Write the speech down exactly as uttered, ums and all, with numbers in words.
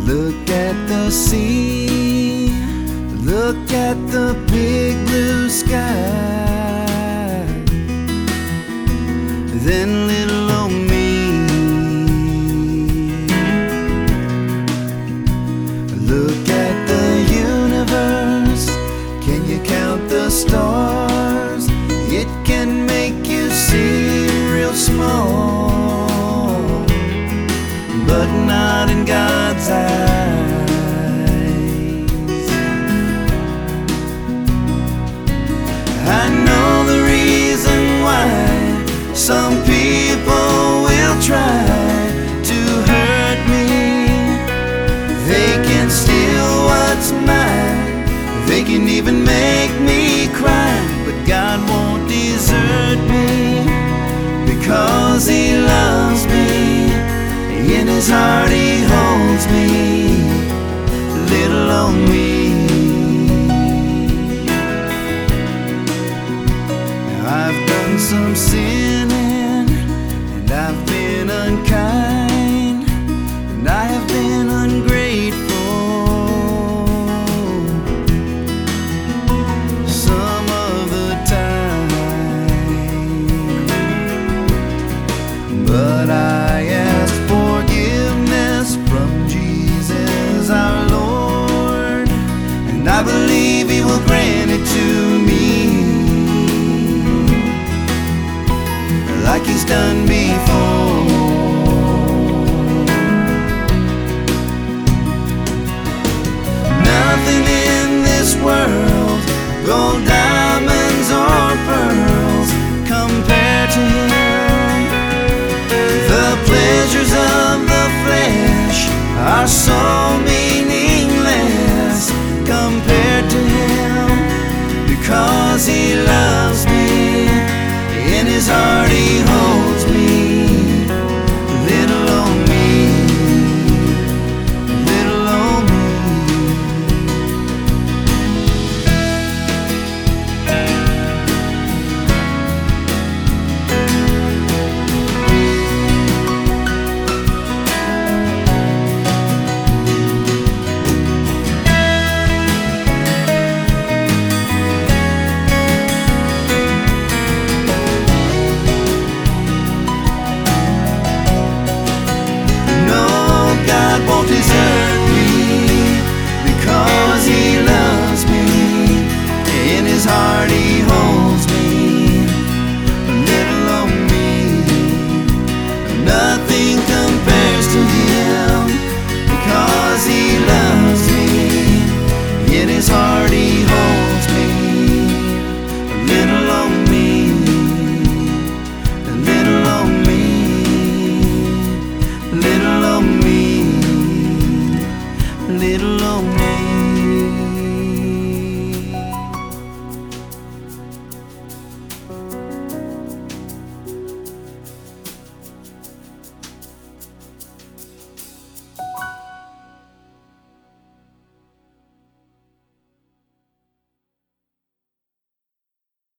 Look at the sea, look at the big blue sky. Then little old me, look at the universe. Can you count the stars? It can make you seem real small, but not in God's eyes. I know the reason why some people will try to hurt me. They can steal what's mine, they can even make me cry, but God won't desert me, because He loves me. In His heart He holds me, little old me. Now I've done some sinning, and I've been unkind, and I have been ungrateful. Some of the time, but I ask forgiveness from Jesus our Lord, and I believe He will grant it to me, like He's done before. Nothing in this world, gold,